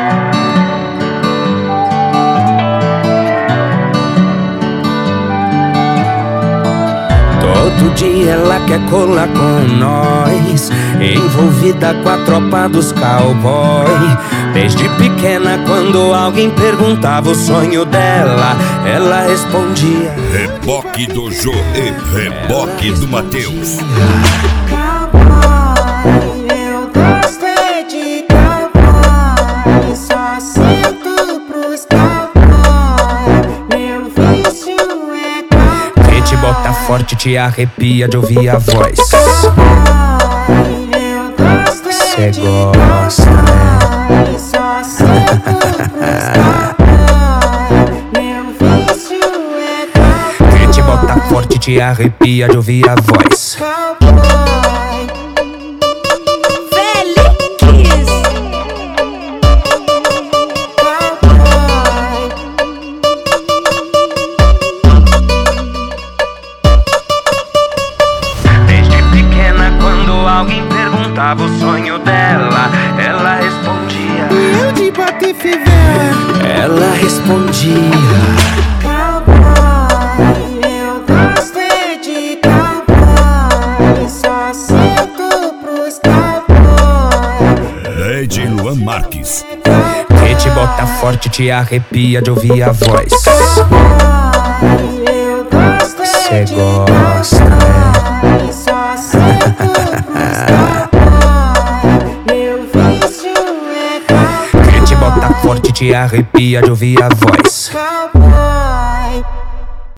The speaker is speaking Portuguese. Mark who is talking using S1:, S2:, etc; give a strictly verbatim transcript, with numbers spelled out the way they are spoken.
S1: Todo dia ela quer colar com nós, envolvida com a tropa dos cowboy. Desde pequena, quando alguém perguntava o sonho dela, ela respondia:
S2: Reboque do Jô e Reboque do Matheus.
S3: Cowboy, eu gosto é de cowboy, só sinto pros cowboy, meu vício é cowboy.
S1: Que te bota forte, te arrepia de ouvir a voz.
S3: Cowboy, eu gosto é de
S1: gosta,
S3: cowboy, só sinto pros cowboy, meu vício é cowboy.
S1: Que te bota forte, te arrepia de ouvir a voz. Alguém perguntava o sonho dela, ela respondia:
S3: Eu de Patife velho.
S1: Ela respondia:
S3: Cowboy, eu gosto é de cowboy, só sinto pros cowboy.
S2: Lady Luan Marques.
S1: Que te bota forte, te arrepia de ouvir a voz.
S3: Cowboy, eu gosto é de
S1: gosta,
S3: cowboy, só sinto pros cowboy, meu vício é cowboy.
S1: Que te bota forte, te arrepia de ouvir a voz.
S3: Cowboy.